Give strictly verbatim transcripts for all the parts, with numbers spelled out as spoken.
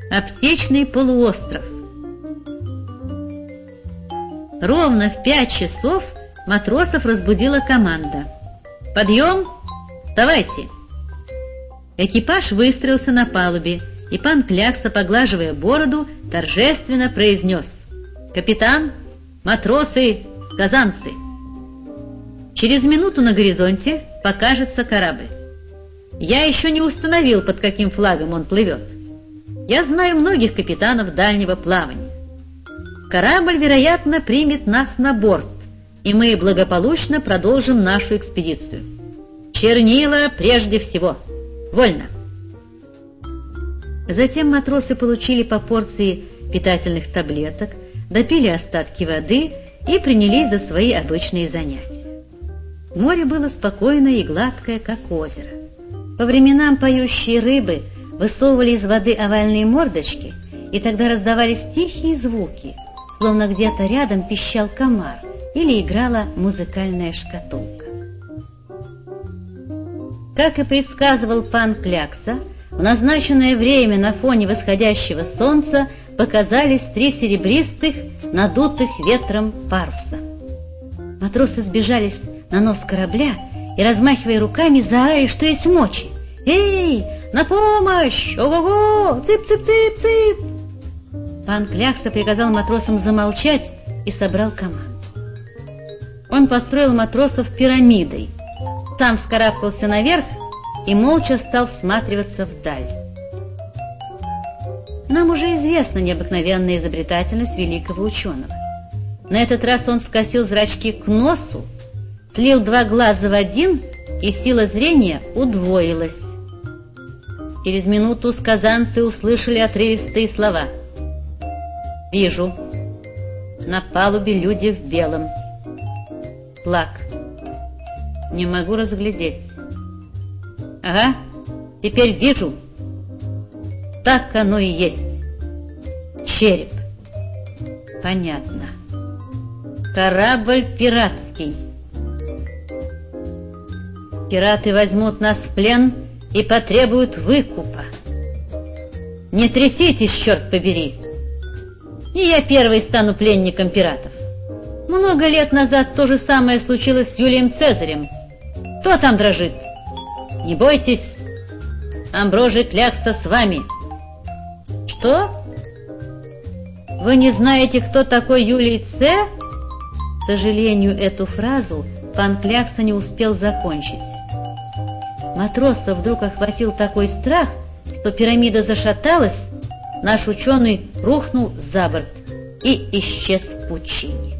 Аптечный полуостров. Ровно в пять часов матросов разбудила команда. «Подъем! Вставайте!» Экипаж выстроился на палубе, и пан Клякса, поглаживая бороду, торжественно произнес: «Капитан, матросы, сказанцы!» Через минуту на горизонте покажется корабль. Я еще не установил, под каким флагом он плывет. Я знаю многих капитанов дальнего плавания. Корабль, вероятно, примет нас на борт, и мы благополучно продолжим нашу экспедицию. Чернила прежде всего. Вольно. Затем матросы получили по порции питательных таблеток, допили остатки воды и принялись за свои обычные занятия. Море было спокойное и гладкое, как озеро. По временам поющие рыбы высовывали из воды овальные мордочки, и тогда раздавались тихие звуки, словно где-то рядом пищал комар или играла музыкальная шкатулка. Как и предсказывал пан Клякса, в назначенное время на фоне восходящего солнца показались три серебристых, надутых ветром паруса. Матросы сбежались на нос корабля и, размахивая руками, заорали, что есть мочи: «Эй, на помощь! Ого-го! Цып-цып-цып-цып!» Пан Клякса приказал матросам замолчать и собрал команду. Он построил матросов пирамидой, сам вскарабкался наверх и молча стал всматриваться вдаль. Нам уже известна необыкновенная изобретательность великого ученого. На этот раз он скосил зрачки к носу, слил два глаза в один, и сила зрения удвоилась. Через минуту сказанцы услышали отрывистые слова: «Вижу. На палубе люди в белом. Флаг. Не могу разглядеть. Ага, теперь вижу. Так оно и есть. Череп. Понятно. Корабль пиратский. Пираты возьмут нас в плен и потребуют выкупа. Не тряситесь, черт побери! И я первый стану пленником пиратов. Много лет назад то же самое случилось с Юлием Цезарем. Кто там дрожит? Не бойтесь, Амброжий Клякса с вами». «Что? Вы не знаете, кто такой Юлий Ц?» К сожалению, эту фразу пан Клякса не успел закончить. Матросов вдруг охватил такой страх, что пирамида зашаталась, наш ученый рухнул за борт и исчез в пучине.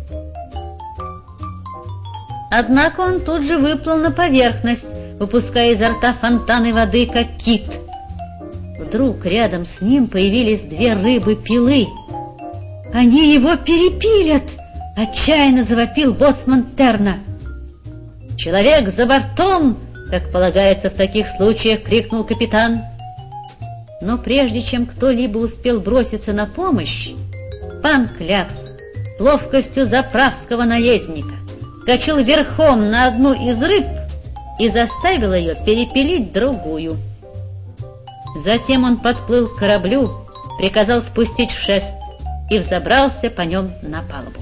Однако он тут же выплыл на поверхность, выпуская изо рта фонтаны воды, как кит. Вдруг рядом с ним появились две рыбы-пилы. «Они его перепилят!» — отчаянно завопил боцман Терна. «Человек за бортом!» — как полагается в таких случаях, крикнул капитан. Но прежде чем кто-либо успел броситься на помощь, пан Клякс с ловкостью заправского наездника скочил верхом на одну из рыб и заставил ее перепилить другую. Затем он подплыл к кораблю, приказал спустить шест и взобрался по нем на палубу.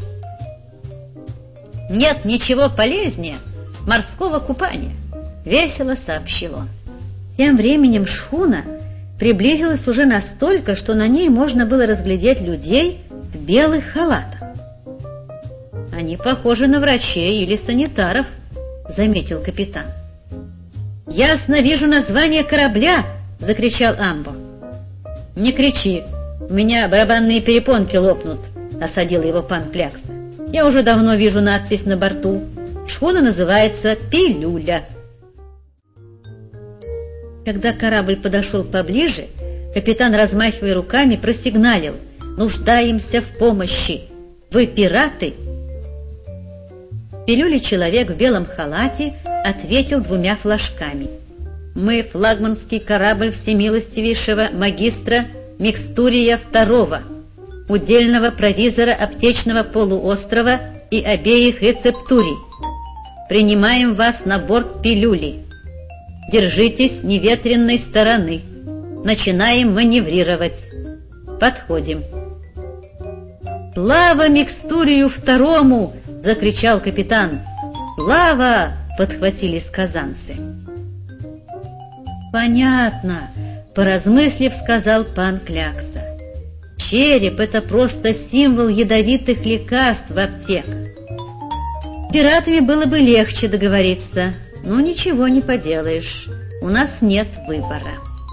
«Нет ничего полезнее морского купания», — весело сообщил он. Тем временем шхуна приблизилась уже настолько, что на ней можно было разглядеть людей в белых халатах. «Они похожи на врачей или санитаров», — заметил капитан. «Ясно вижу название корабля!» — закричал Амбо. «Не кричи, у меня барабанные перепонки лопнут», — осадил его пан Клякса. «Я уже давно вижу надпись на борту. Шхуна называется «Пилюля». Когда корабль подошел поближе, капитан, размахивая руками, просигналил: «Нуждаемся в помощи! Вы пираты?» В пилюле человек в белом халате ответил двумя флажками: «Мы флагманский корабль всемилостивейшего магистра Микстурия второго, удельного провизора аптечного полуострова и обеих рецептурий. Принимаем вас на борт пилюли. Держитесь неветренной стороны. Начинаем маневрировать. подходим». «Слава Микстурию второму!» — закричал капитан. «Слава!» — подхватили сказанцы. «Понятно», — поразмыслив, сказал пан Клякса. «Череп — это просто символ ядовитых лекарств в аптеках. С пиратами было бы легче договориться, но ничего не поделаешь, у нас нет выбора».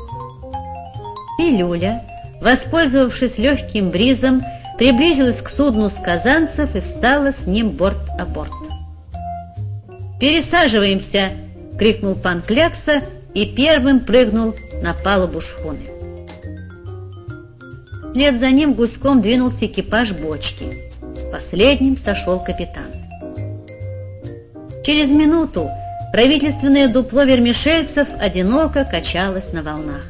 Пилюля, воспользовавшись легким бризом, приблизилась к судну сказанцев и встала с ним борт о борт. «Пересаживаемся!» — крикнул пан Клякса и первым прыгнул на палубу шхуны. Вслед за ним гуськом двинулся экипаж бочки. Последним сошел капитан. Через минуту правительственное дупло вермишельцев одиноко качалось на волнах.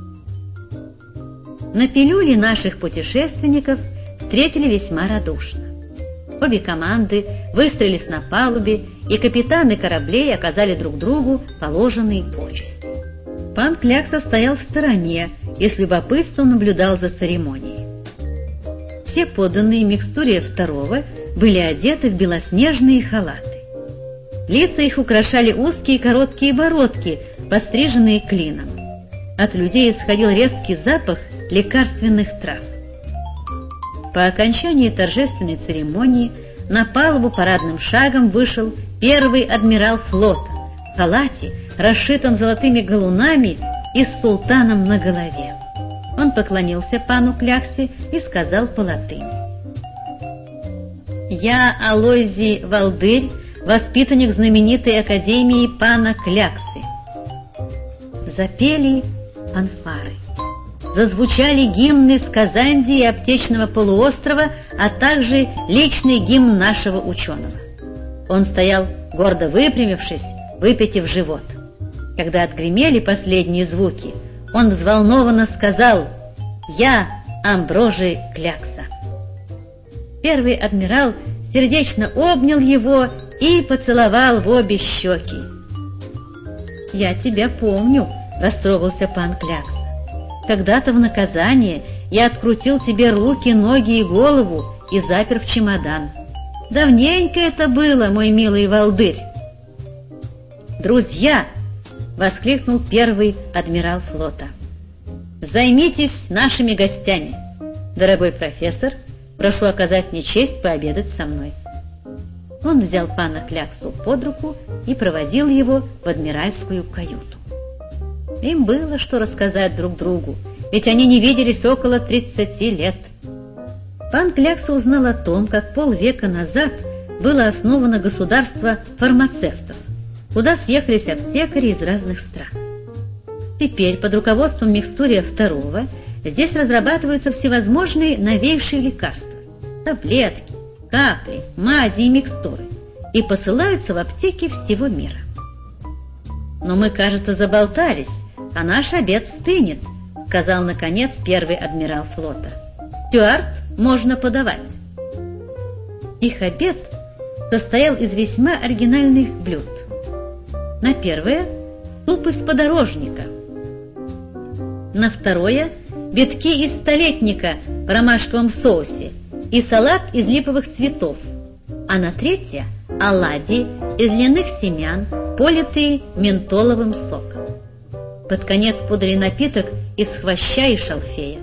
На пилюле наших путешественников встретили весьма радушно. Обе команды выстроились на палубе, и капитаны кораблей оказали друг другу положенные почести. Пан Клякса стоял в стороне и с любопытством наблюдал за церемонией. Все подданные Микстурия второго были одеты в белоснежные халаты. Лица их украшали узкие короткие бородки, постриженные клином. От людей исходил резкий запах лекарственных трав. По окончании торжественной церемонии на палубу парадным шагом вышел первый адмирал флота в халате, расшитом золотыми галунами и с султаном на голове. Он поклонился пану Кляксе и сказал по латыни: «Я Алойзий Валдырь, воспитанник знаменитой академии пана Кляксы». Запели фанфары. Зазвучали гимны Сказандии и Аптечного полуострова, а также личный гимн нашего ученого. Он стоял, гордо выпрямившись, выпятив живот. Когда отгремели последние звуки, он взволнованно сказал: «Я Амброжий Клякса». Первый адмирал сердечно обнял его и поцеловал в обе щеки. «Я тебя помню», — растрогался пан Клякса. «Когда-то в наказание я открутил тебе руки, ноги и голову и запер в чемодан. Давненько это было, мой милый Валдырь». «Друзья!» — воскликнул первый адмирал флота. «Займитесь нашими гостями. Дорогой профессор, прошу оказать мне честь пообедать со мной». Он взял пана Кляксу под руку и проводил его в адмиральскую каюту. Им было что рассказать друг другу, ведь они не виделись около тридцати лет. Пан Клякса узнал о том, как полвека назад было основано государство фармацевтов, куда съехались аптекари из разных стран. Теперь под руководством Микстурия второго здесь разрабатываются всевозможные новейшие лекарства, таблетки, капли, мази и микстуры, и посылаются в аптеки всего мира. «Но мы, кажется, заболтались, а наш обед стынет», — сказал, наконец, первый адмирал флота. «Стюарт, можно подавать». Их обед состоял из весьма оригинальных блюд. На первое — суп из подорожника. На второе — битки из столетника в ромашковом соусе и салат из липовых цветов. А на третье — оладьи из льняных семян, политые ментоловым соком. Под конец подали напиток из хвоща и шалфея.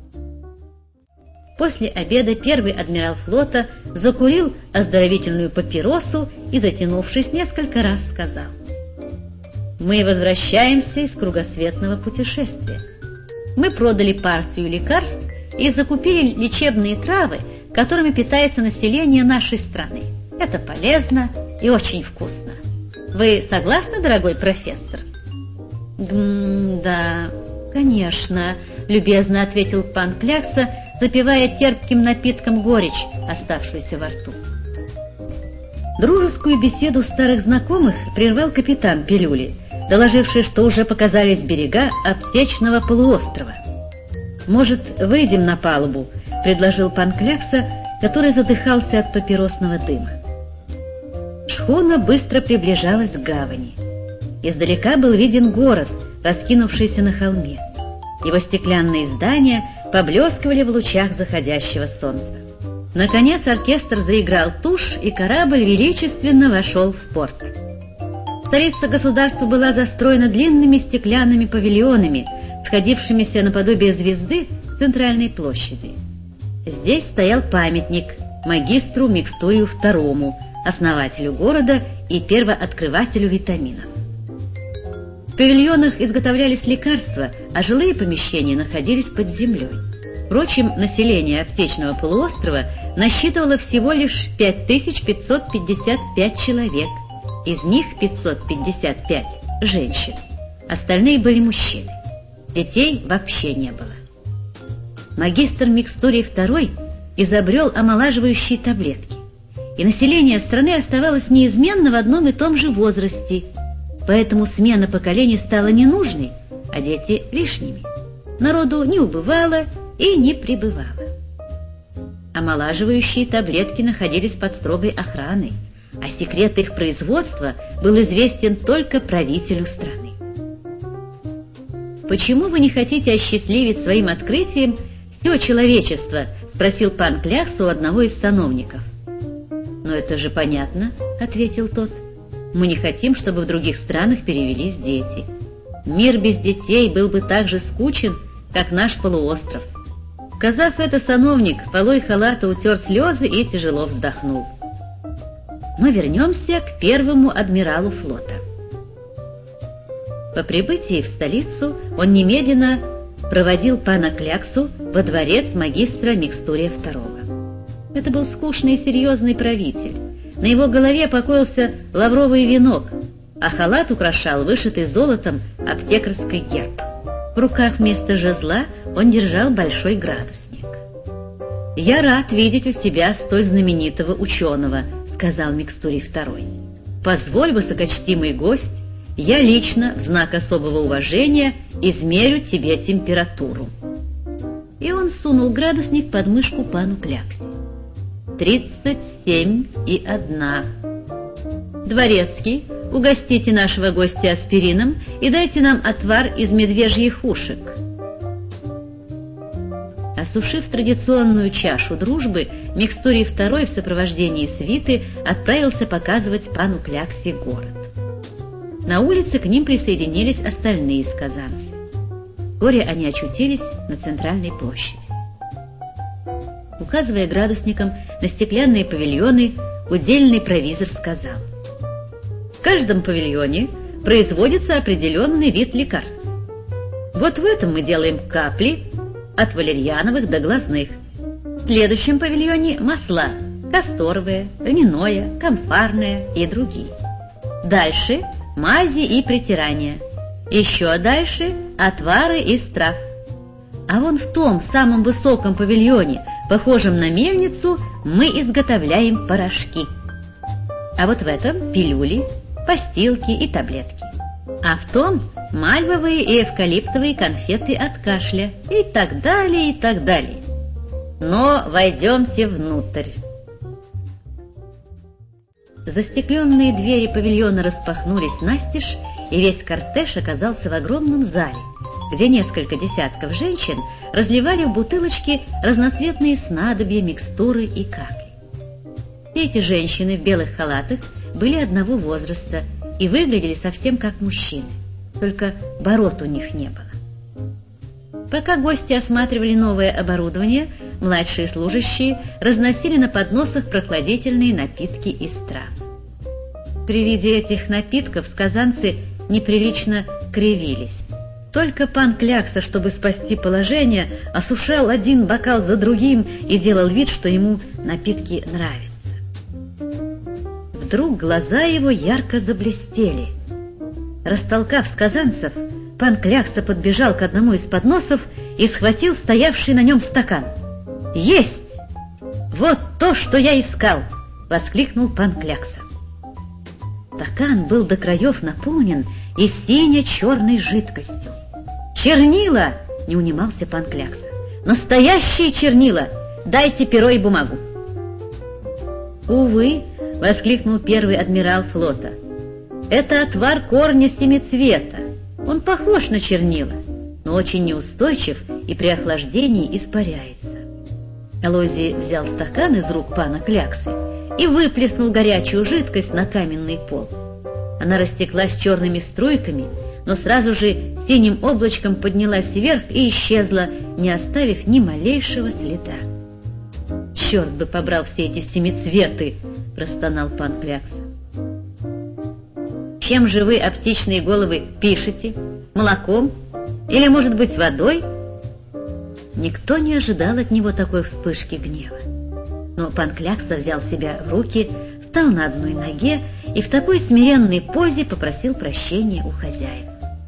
После обеда первый адмирал флота закурил оздоровительную папиросу и, затянувшись, несколько раз сказал: «Мы возвращаемся из кругосветного путешествия. Мы продали партию лекарств и закупили лечебные травы, которыми питается население нашей страны. Это полезно и очень вкусно. Вы согласны, дорогой профессор?» «Гм, да, конечно», — любезно ответил пан Клякса, запивая терпким напитком горечь, оставшуюся во рту. Дружескую беседу старых знакомых прервал капитан пилюли, доложивший, что уже показались берега Аптечного полуострова. «Может, выйдем на палубу?» — предложил пан Клякса, который задыхался от папиросного дыма. Шхуна быстро приближалась к гавани. Издалека был виден город, раскинувшийся на холме. Его стеклянные здания поблескивали в лучах заходящего солнца. Наконец оркестр заиграл тушь, и корабль величественно вошел в порт. Столица государства была застроена длинными стеклянными павильонами, сходившимися наподобие звезды в центральной площади. Здесь стоял памятник магистру Микстурию второму, основателю города и первооткрывателю витаминов. В павильонах изготовлялись лекарства, а жилые помещения находились под землей. Впрочем, население Аптечного полуострова насчитывало всего лишь пять тысяч пятьсот пятьдесят пять человек, из них пятьсот пятьдесят пять – женщин, остальные были мужчины. Детей вообще не было. Магистр Микстурий второй изобрел омолаживающие таблетки, и население страны оставалось неизменно в одном и том же возрасте, поэтому смена поколений стала ненужной, а дети лишними. Народу не убывало и не прибывало. Омолаживающие таблетки находились под строгой охраной, а секрет их производства был известен только правителю страны. «Почему вы не хотите осчастливить своим открытием все человечество?» — спросил пан Клякса у одного из сановников. «Но это же понятно», — ответил тот. «Мы не хотим, чтобы в других странах перевелись дети. Мир без детей был бы так же скучен, как наш полуостров». Сказав это, сановник полой халата утер слезы и тяжело вздохнул. Но вернемся к первому адмиралу флота. По прибытии в столицу он немедленно проводил пана Кляксу во дворец магистра Микстурия второго. Это был скучный и серьезный правитель. На его голове покоился лавровый венок, а халат украшал вышитый золотом аптекарский герб. В руках вместо жезла он держал большой градусник. «Я рад видеть у себя столь знаменитого ученого», — сказал Микстурий второй. «Позволь, высокочтимый гость, я лично, в знак особого уважения, измерю тебе температуру». И он сунул градусник под мышку пану Кляксе. «Тридцать семь и одна. Дворецкий, угостите нашего гостя аспирином и дайте нам отвар из медвежьих ушек». Осушив традиционную чашу дружбы, Микстурий второй в сопровождении свиты отправился показывать пану Кляксе город. На улице к ним присоединились остальные сказанцы. Вскоре они очутились на центральной площади. Указывая градусником на стеклянные павильоны, удельный провизор сказал: «В каждом павильоне производится определенный вид лекарств. Вот в этом мы делаем капли, от валерьяновых до глазных. В следующем павильоне масла – касторовое, льняное, камфорное и другие. Дальше – мази и притирания. Еще дальше – отвары из трав. А вон в том самом высоком павильоне, похожем на мельницу, мы изготовляем порошки. А вот в этом – пилюли, постилки и таблетки. А в том – мальвовые и эвкалиптовые конфеты от кашля и так далее, и так далее. Но войдемте внутрь». Застекленные двери павильона распахнулись настежь, и весь кортеж оказался в огромном зале, где несколько десятков женщин разливали в бутылочки разноцветные снадобья, микстуры и капли. Эти женщины в белых халатах были одного возраста и выглядели совсем как мужчины, только бород у них не было. Пока гости осматривали новое оборудование, младшие служащие разносили на подносах прохладительные напитки из трав. При виде этих напитков сказанцы неприлично кривились. Только пан Клякса, чтобы спасти положение, осушал один бокал за другим и делал вид, что ему напитки нравятся. Вдруг глаза его ярко заблестели. Растолкав сказанцев, пан Клякса подбежал к одному из подносов и схватил стоявший на нем стакан. «Есть! Вот то, что я искал!» — воскликнул пан Клякса. Стакан был до краев наполнен и сине-черной жидкостью. «Чернила!» — не унимался пан Клякса. «Настоящие чернила! Дайте перо и бумагу!» «Увы!» — воскликнул первый адмирал флота. «Это отвар корня семицвета. Он похож на чернила. но очень неустойчив и при охлаждении испаряется. Алойзий взял стакан из рук пана Кляксы и выплеснул горячую жидкость на каменный пол. Она растеклась черными струйками, но сразу же синим облачком поднялась вверх и исчезла, не оставив ни малейшего следа. «Черт бы побрал все эти семицветы!» — простонал пан Клякса. «Чем же вы, оптичные головы, пишете? Молоком? Или, может быть, водой?» Никто не ожидал от него такой вспышки гнева. Но пан Клякса взял себя в руки, встал на одной ноге и в такой смиренной позе попросил прощения у хозяев.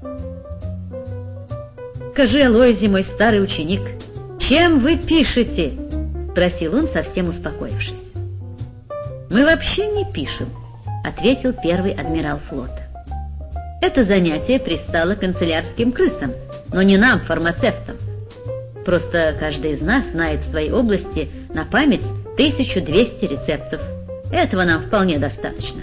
«Скажи, Алойзий, мой старый ученик, чем вы пишете?» — спросил он, совсем успокоившись. «Мы вообще не пишем», — ответил первый адмирал флота. «Это занятие пристало канцелярским крысам, но не нам, фармацевтам. Просто каждый из нас знает в своей области на память тысячу двести рецептов. Этого нам вполне достаточно».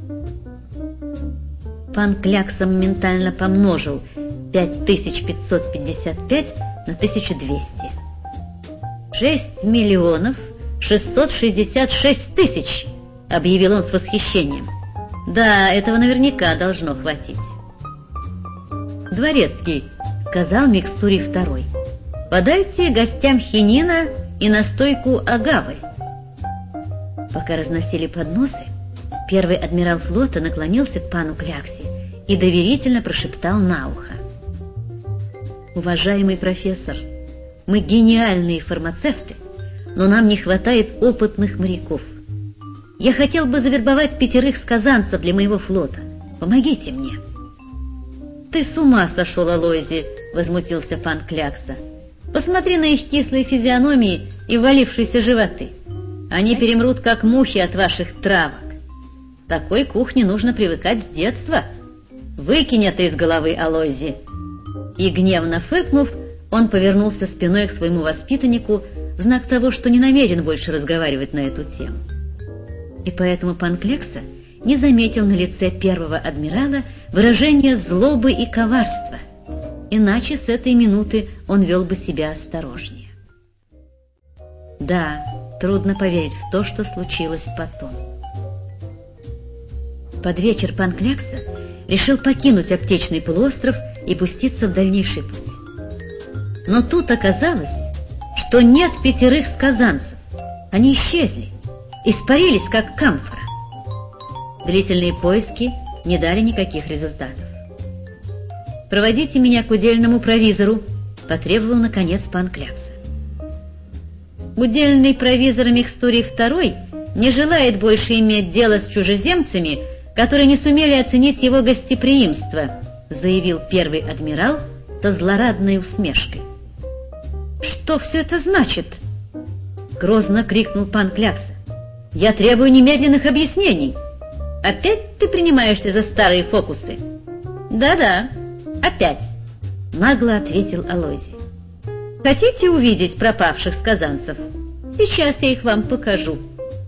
Пан Клякса моментально помножил пять тысяч пятьсот пятьдесят пять на тысячу двести. «Шесть миллионов шестьсот шестьдесят шесть тысяч!» — объявил он с восхищением. «Да, этого наверняка должно хватить». «Дворецкий», — сказал Микстурий второй, — «подайте гостям хинина и настойку агавы». Пока разносили подносы, первый адмирал флота наклонился к пану Кляксе и доверительно прошептал на ухо: «Уважаемый профессор, мы гениальные фармацевты, но нам не хватает опытных моряков. Я хотел бы завербовать пятерых сказанцев для моего флота. Помогите мне». «Ты с ума сошел, Алойзий!» — возмутился пан Клякса. «Посмотри на их кислые физиономии и валившиеся животы. Они перемрут, как мухи, от ваших травок. К такой кухне нужно привыкать с детства. Выкинь это из головы, Алойзий!» И, гневно фыркнув, он повернулся спиной к своему воспитаннику в знак того, что не намерен больше разговаривать на эту тему. И поэтому пан Клякса не заметил на лице первого адмирала выражения злобы и коварства, иначе с этой минуты он вел бы себя осторожнее. Да, трудно поверить в то, что случилось потом. Под вечер пан Клякса решил покинуть аптечный полуостров и пуститься в дальнейший путь. Но тут оказалось, что нет пятерых сказанцев. Они исчезли, испарились, как камфора. Длительные поиски не дали никаких результатов. «Проводите меня к удельному провизору», — потребовал, наконец, пан Клякса. Удельный провизор Микстурий второй не желает больше иметь дело с чужеземцами, которые не сумели оценить его гостеприимство, заявил первый адмирал со злорадной усмешкой. «Что все это значит?» — грозно крикнул пан Клякса. «Я требую немедленных объяснений. Опять ты принимаешься за старые фокусы?» «Да-да, опять», — нагло ответил Алойзий. «Хотите увидеть пропавших сказанцев? Сейчас я их вам покажу».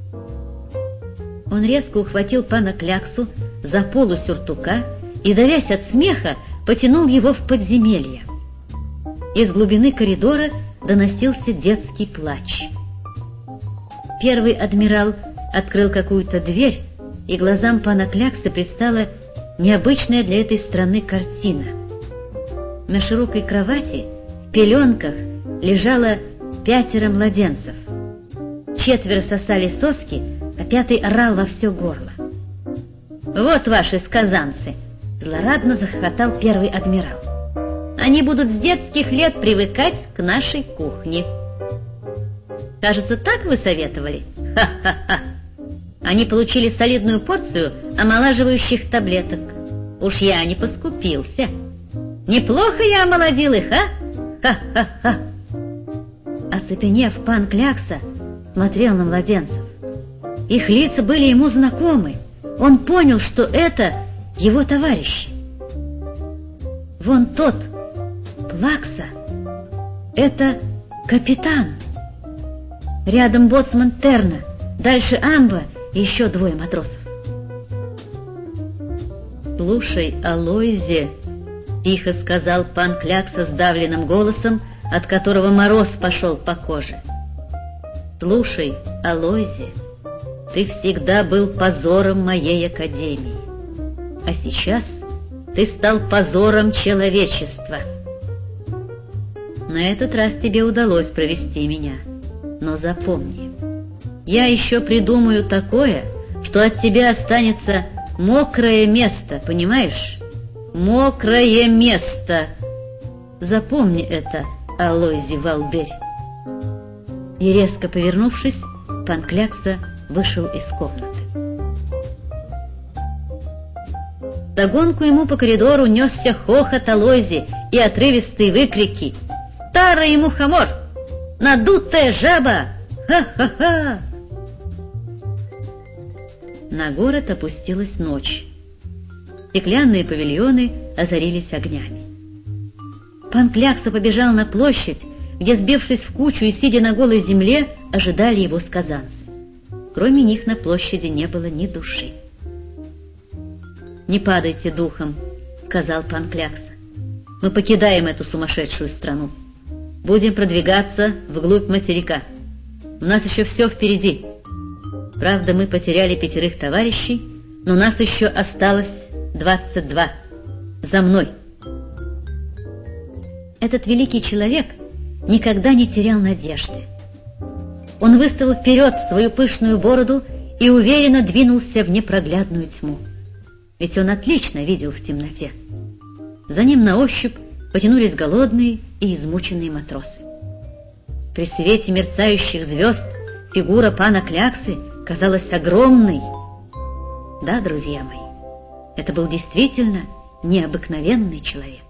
Он резко ухватил пана Кляксу за полу сюртука и, давясь от смеха, потянул его в подземелье. Из глубины коридора доносился детский плач. Первый адмирал открыл какую-то дверь, и глазам пана Кляксы предстала необычная для этой страны картина. На широкой кровати в пеленках лежало пятеро младенцев. Четверо сосали соски, а пятый орал во все горло. «Вот ваши сказанцы!» — злорадно захохотал первый адмирал. «Они будут с детских лет привыкать к нашей кухне». «Кажется, так вы советовали? Ха-ха-ха! Они получили солидную порцию омолаживающих таблеток. Уж я не поскупился. Неплохо я омолодил их, а? Ха-ха-ха!» Оцепенев, пан Клякса смотрел на младенцев. Их лица были ему знакомы. Он понял, что это его товарищи. Вон тот, Плакса, это капитан. Рядом боцман Терна, дальше Амба и еще двое матросов. «Слушай, Алойзий», — тихо сказал пан Клякса сдавленным голосом, от которого мороз пошел по коже. «Слушай, Алойзи, ты всегда был позором моей академии, а сейчас ты стал позором человечества. На этот раз тебе удалось провести меня, но запомни, я еще придумаю такое, что от тебя останется мокрое место, понимаешь? Мокрое место! Запомни это, Алойзи Валдырь!» И резко повернувшись, пан Клякса вышел из комнаты. Вдогонку ему по коридору несся хохот Алойзи и отрывистые выкрики: «Старый мухомор! Надутая жаба! Ха-ха-ха!» На город опустилась ночь. Стеклянные павильоны озарились огнями. Пан Клякса побежал на площадь, где, сбившись в кучу и сидя на голой земле, ожидали его сказанцы. Кроме них на площади не было ни души. «Не падайте духом», — сказал пан Клякса. «Мы покидаем эту сумасшедшую страну. Будем продвигаться вглубь материка. У нас еще все впереди. Правда, мы потеряли пятерых товарищей, но нас еще осталось двадцать два. За мной!» Этот великий человек никогда не терял надежды. Он выставил вперед свою пышную бороду и уверенно двинулся в непроглядную тьму. Ведь он отлично видел в темноте. За ним на ощупь потянулись голодные и измученные матросы. При свете мерцающих звезд фигура пана Кляксы казалась огромной. Да, друзья мои, это был действительно необыкновенный человек.